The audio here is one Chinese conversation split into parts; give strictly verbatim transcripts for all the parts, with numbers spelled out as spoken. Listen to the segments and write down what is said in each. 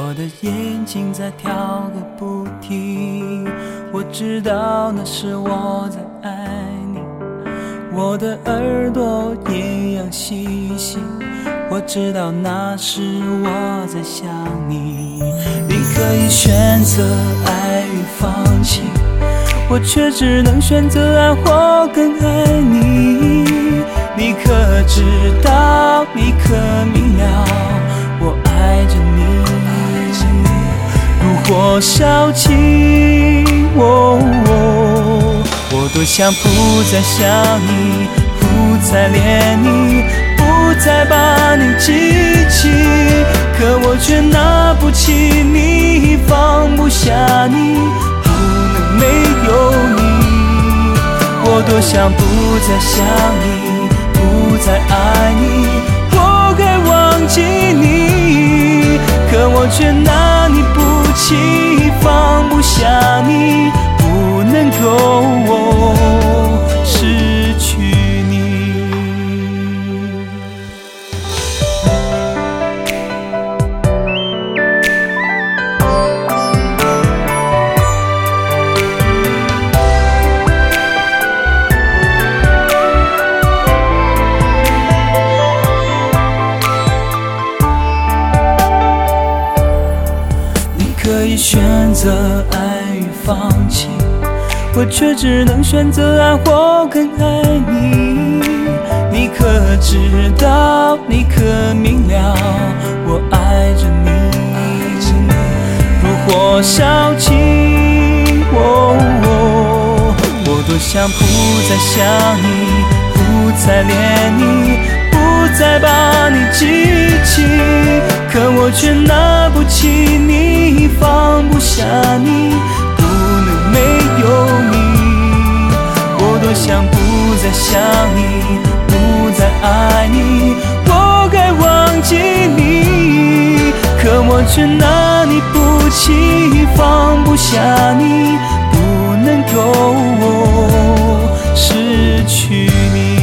我的眼睛在跳个不停，我知道那是我在爱你。我的耳朵一样细心，我知道那是我在想你。你可以选择爱与放弃，我却只能选择爱或更爱你。你可知道，你可明了，我爱着你，如火烧情。哦哦，我多想不再想你，不再恋你，不再把你记起，可我却拿不起你，放不下你，不能没有你。我多想不再想你，不再爱你，我该忘记你，可我却拿你不起，放不下你，不能够、哦、失去你。可以选择爱与放弃，我却只能选择爱或更爱你。你可知道，你可明了，我爱着你，如火烧情。哦哦，我多想不再想你，不再恋你，不再把你记起，可我却拿不起你，放不下你，不能没有你。我多想不再想你，不再爱你，我该忘记你，可我却拿你不起，放不下你，不能够、哦、失去你。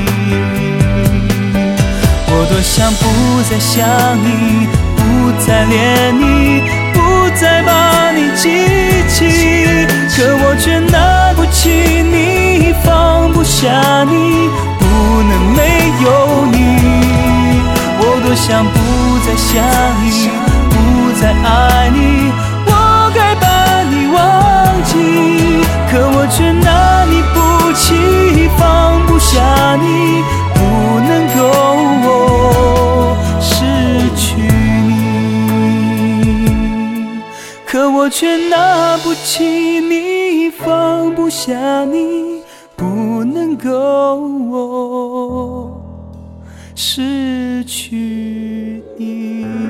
我多想不再想你，不再恋你，不再把你记起，可我却拿不起你，放不下你，不能没有你。我多想不再想你，不再爱你，我该把你忘记，可我却拿你不起，放不下你，不能够、哦、失去你，可我却拿不起你，放不下你，不能够、哦、失去你。